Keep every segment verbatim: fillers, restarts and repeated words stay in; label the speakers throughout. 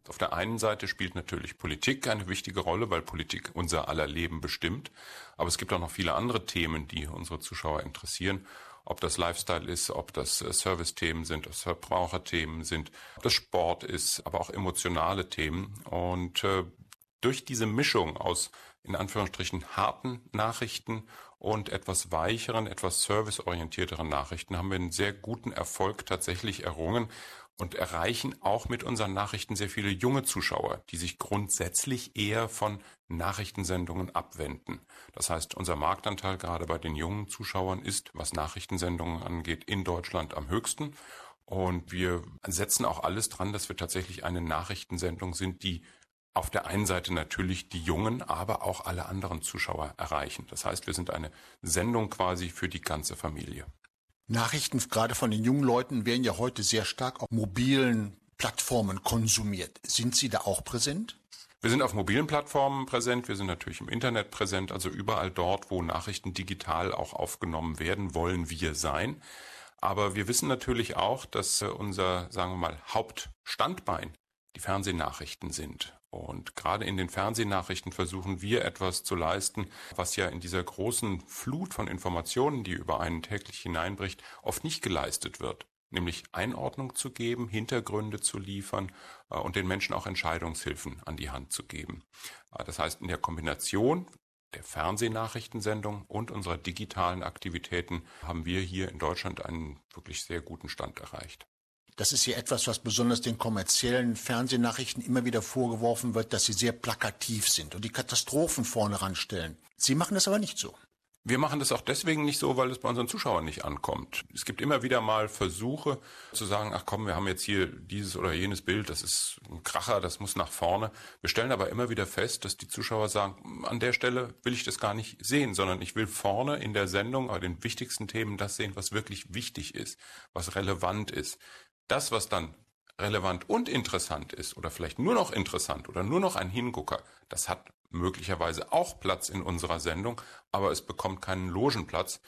Speaker 1: Auf der einen Seite spielt natürlich Politik eine wichtige Rolle, weil Politik unser aller Leben bestimmt. Aber es gibt auch noch viele andere Themen, die unsere Zuschauer interessieren. Ob das Lifestyle ist, ob das Service-Themen sind, ob das Verbraucherthemen sind, ob das Sport ist, aber auch emotionale Themen. Und äh, durch diese Mischung aus in Anführungsstrichen harten Nachrichten und etwas weicheren, etwas serviceorientierteren Nachrichten haben wir einen sehr guten Erfolg tatsächlich errungen und erreichen auch mit unseren Nachrichten sehr viele junge Zuschauer, die sich grundsätzlich eher von Nachrichtensendungen abwenden. Das heißt, unser Marktanteil gerade bei den jungen Zuschauern ist, was Nachrichtensendungen angeht, in Deutschland am höchsten. Und wir setzen auch alles dran, dass wir tatsächlich eine Nachrichtensendung sind, die auf der einen Seite natürlich die Jungen, aber auch alle anderen Zuschauer erreichen. Das heißt, wir sind eine Sendung quasi für die ganze Familie.
Speaker 2: Nachrichten gerade von den jungen Leuten werden ja heute sehr stark auf mobilen Plattformen konsumiert. Sind Sie da auch präsent?
Speaker 1: Wir sind auf mobilen Plattformen präsent, wir sind natürlich im Internet präsent, also überall dort, wo Nachrichten digital auch aufgenommen werden, wollen wir sein. Aber wir wissen natürlich auch, dass unser, sagen wir mal, Hauptstandbein die Fernsehnachrichten sind. Und gerade in den Fernsehnachrichten versuchen wir etwas zu leisten, was ja in dieser großen Flut von Informationen, die über einen täglich hineinbricht, oft nicht geleistet wird. Nämlich Einordnung zu geben, Hintergründe zu liefern äh, und den Menschen auch Entscheidungshilfen an die Hand zu geben. Äh, das heißt, in der Kombination der Fernsehnachrichtensendung und unserer digitalen Aktivitäten haben wir hier in Deutschland einen wirklich sehr guten Stand erreicht.
Speaker 2: Das ist ja etwas, was besonders den kommerziellen Fernsehnachrichten immer wieder vorgeworfen wird, dass sie sehr plakativ sind und die Katastrophen vorne ranstellen. Sie machen das aber nicht so.
Speaker 1: Wir machen das auch deswegen nicht so, weil es bei unseren Zuschauern nicht ankommt. Es gibt immer wieder mal Versuche zu sagen, ach komm, wir haben jetzt hier dieses oder jenes Bild, das ist ein Kracher, das muss nach vorne. Wir stellen aber immer wieder fest, dass die Zuschauer sagen, an der Stelle will ich das gar nicht sehen, sondern ich will vorne in der Sendung bei den wichtigsten Themen das sehen, was wirklich wichtig ist, was relevant ist. Das, was dann relevant und interessant ist oder vielleicht nur noch interessant oder nur noch ein Hingucker, das hat möglicherweise auch Platz in unserer Sendung, aber es bekommt keinen Logenplatz.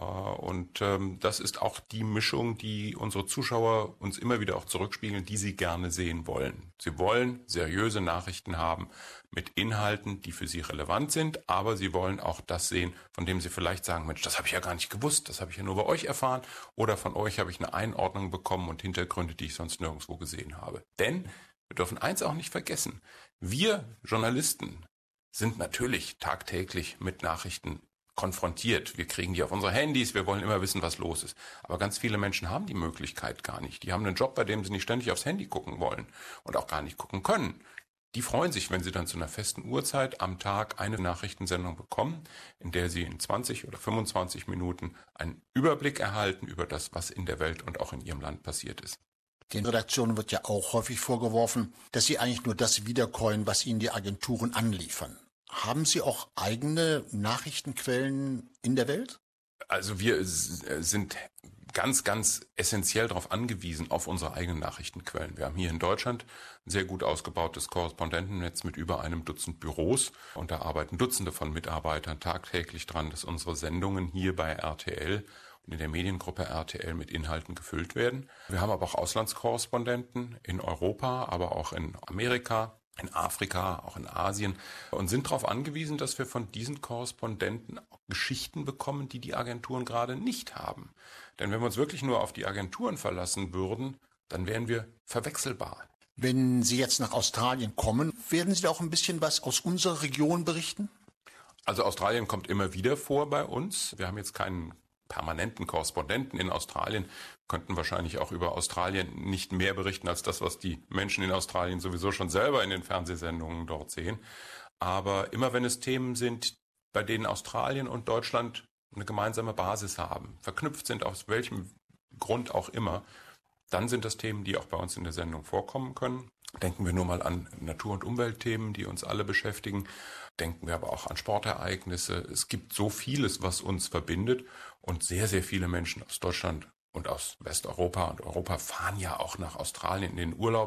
Speaker 1: Und das ist auch die Mischung, die unsere Zuschauer uns immer wieder auch zurückspiegeln, die sie gerne sehen wollen. Sie wollen seriöse Nachrichten haben mit Inhalten, die für sie relevant sind, aber sie wollen auch das sehen, von dem sie vielleicht sagen, Mensch, das habe ich ja gar nicht gewusst, das habe ich ja nur bei euch erfahren oder von euch habe ich eine Einordnung bekommen und Hintergründe, die ich sonst nirgendwo gesehen habe. Denn wir dürfen eins auch nicht vergessen, wir Journalisten sind natürlich tagtäglich mit Nachrichten konfrontiert. Wir kriegen die auf unsere Handys, wir wollen immer wissen, was los ist. Aber ganz viele Menschen haben die Möglichkeit gar nicht. Die haben einen Job, bei dem sie nicht ständig aufs Handy gucken wollen und auch gar nicht gucken können. Die freuen sich, wenn sie dann zu einer festen Uhrzeit am Tag eine Nachrichtensendung bekommen, in der sie in zwanzig oder fünfundzwanzig Minuten einen Überblick erhalten über das, was in der Welt und auch in ihrem Land passiert ist.
Speaker 2: Den Redaktionen wird ja auch häufig vorgeworfen, dass sie eigentlich nur das wiederkäuen, was ihnen die Agenturen anliefern. Haben Sie auch eigene Nachrichtenquellen in der Welt?
Speaker 1: Also wir sind ganz, ganz essentiell darauf angewiesen, auf unsere eigenen Nachrichtenquellen. Wir haben hier in Deutschland ein sehr gut ausgebautes Korrespondentennetz mit über einem Dutzend Büros und da arbeiten Dutzende von Mitarbeitern tagtäglich dran, dass unsere Sendungen hier bei R T L und in der Mediengruppe R T L mit Inhalten gefüllt werden. Wir haben aber auch Auslandskorrespondenten in Europa, aber auch in Amerika, in Afrika, auch in Asien und sind darauf angewiesen, dass wir von diesen Korrespondenten Geschichten bekommen, die die Agenturen gerade nicht haben. Denn wenn wir uns wirklich nur auf die Agenturen verlassen würden, dann wären wir verwechselbar.
Speaker 2: Wenn Sie jetzt nach Australien kommen, werden Sie da auch ein bisschen was aus unserer Region berichten?
Speaker 1: Also Australien kommt immer wieder vor bei uns. Wir haben jetzt keinen permanenten Korrespondenten in Australien, könnten wahrscheinlich auch über Australien nicht mehr berichten als das, was die Menschen in Australien sowieso schon selber in den Fernsehsendungen dort sehen. Aber immer wenn es Themen sind, bei denen Australien und Deutschland eine gemeinsame Basis haben, verknüpft sind, aus welchem Grund auch immer, dann sind das Themen, die auch bei uns in der Sendung vorkommen können. Denken wir nur mal an Natur- und Umweltthemen, die uns alle beschäftigen. Denken wir aber auch an Sportereignisse. Es gibt so vieles, was uns verbindet. Und sehr, sehr viele Menschen aus Deutschland und aus Westeuropa und Europa fahren ja auch nach Australien in den Urlaub,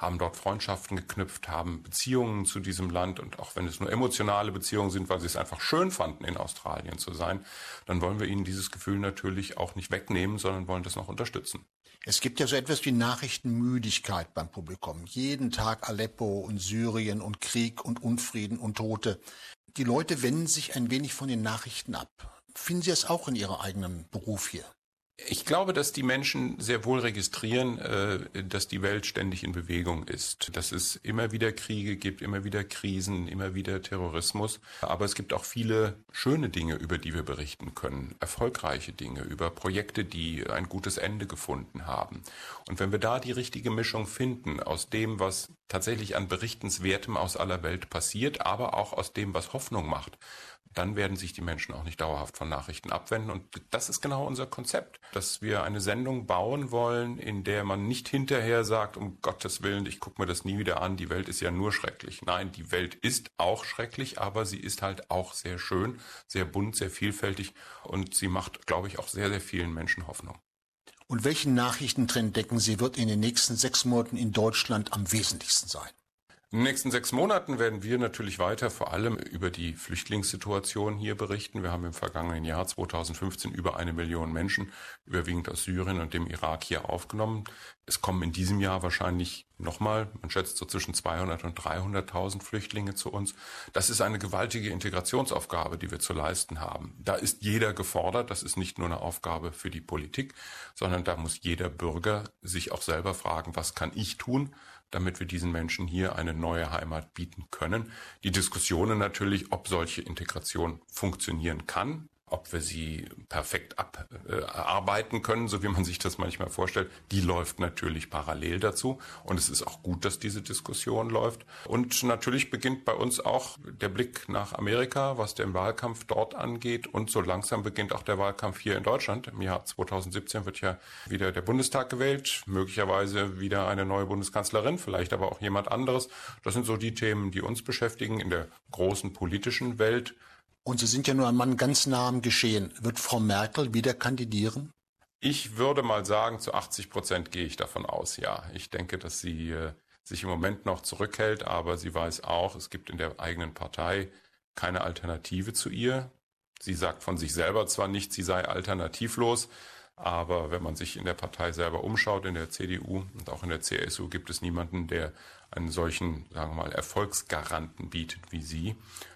Speaker 1: haben dort Freundschaften geknüpft, haben Beziehungen zu diesem Land und auch wenn es nur emotionale Beziehungen sind, weil sie es einfach schön fanden, in Australien zu sein, dann wollen wir ihnen dieses Gefühl natürlich auch nicht wegnehmen, sondern wollen das noch unterstützen.
Speaker 2: Es gibt ja so etwas wie Nachrichtenmüdigkeit beim Publikum. Jeden Tag Aleppo und Syrien und Krieg und Unfrieden und Tote. Die Leute wenden sich ein wenig von den Nachrichten ab. Finden Sie es auch in Ihrem eigenen Beruf hier?
Speaker 1: Ich glaube, dass die Menschen sehr wohl registrieren, dass die Welt ständig in Bewegung ist, dass es immer wieder Kriege gibt, immer wieder Krisen, immer wieder Terrorismus. Aber es gibt auch viele schöne Dinge, über die wir berichten können, erfolgreiche Dinge, über Projekte, die ein gutes Ende gefunden haben. Und wenn wir da die richtige Mischung finden aus dem, was tatsächlich an Berichtenswertem aus aller Welt passiert, aber auch aus dem, was Hoffnung macht, dann werden sich die Menschen auch nicht dauerhaft von Nachrichten abwenden. Und das ist genau unser Konzept, dass wir eine Sendung bauen wollen, in der man nicht hinterher sagt, um Gottes Willen, ich gucke mir das nie wieder an, die Welt ist ja nur schrecklich. Nein, die Welt ist auch schrecklich, aber sie ist halt auch sehr schön, sehr bunt, sehr vielfältig und sie macht, glaube ich, auch sehr, sehr vielen Menschen Hoffnung.
Speaker 2: Und welchen Nachrichtentrend denken Sie, wird in den nächsten sechs Monaten in Deutschland am wesentlichsten sein?
Speaker 1: In den nächsten sechs Monaten werden wir natürlich weiter vor allem über die Flüchtlingssituation hier berichten. Wir haben im vergangenen Jahr zweitausendfünfzehn über eine Million Menschen, überwiegend aus Syrien und dem Irak, hier aufgenommen. Es kommen in diesem Jahr wahrscheinlich nochmal, man schätzt so zwischen zweihundert und dreihunderttausend Flüchtlinge zu uns. Das ist eine gewaltige Integrationsaufgabe, die wir zu leisten haben. Da ist jeder gefordert. Das ist nicht nur eine Aufgabe für die Politik, sondern da muss jeder Bürger sich auch selber fragen, was kann ich tun, damit wir diesen Menschen hier eine neue Heimat bieten können. Die Diskussionen natürlich, ob solche Integration funktionieren kann, ob wir sie perfekt abarbeiten können, so wie man sich das manchmal vorstellt, die läuft natürlich parallel dazu. Und es ist auch gut, dass diese Diskussion läuft. Und natürlich beginnt bei uns auch der Blick nach Amerika, was den Wahlkampf dort angeht. Und so langsam beginnt auch der Wahlkampf hier in Deutschland. Im Jahr zweitausendsiebzehn wird ja wieder der Bundestag gewählt, möglicherweise wieder eine neue Bundeskanzlerin, vielleicht aber auch jemand anderes. Das sind so die Themen, die uns beschäftigen in der großen politischen Welt.
Speaker 2: Und Sie sind ja nur ein Mann ganz nah am Geschehen. Wird Frau Merkel wieder kandidieren?
Speaker 1: Ich würde mal sagen, zu achtzig Prozent gehe ich davon aus, ja. Ich denke, dass sie äh, sich im Moment noch zurückhält, aber sie weiß auch, es gibt in der eigenen Partei keine Alternative zu ihr. Sie sagt von sich selber zwar nicht, sie sei alternativlos, aber wenn man sich in der Partei selber umschaut, in der C D U und auch in der C S U, gibt es niemanden, der einen solchen, sagen wir mal, Erfolgsgaranten bietet wie sie.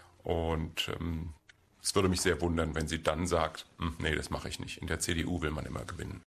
Speaker 1: Und ähm, es würde mich sehr wundern, wenn sie dann sagt, nee, das mache ich nicht. In der C D U will man immer gewinnen.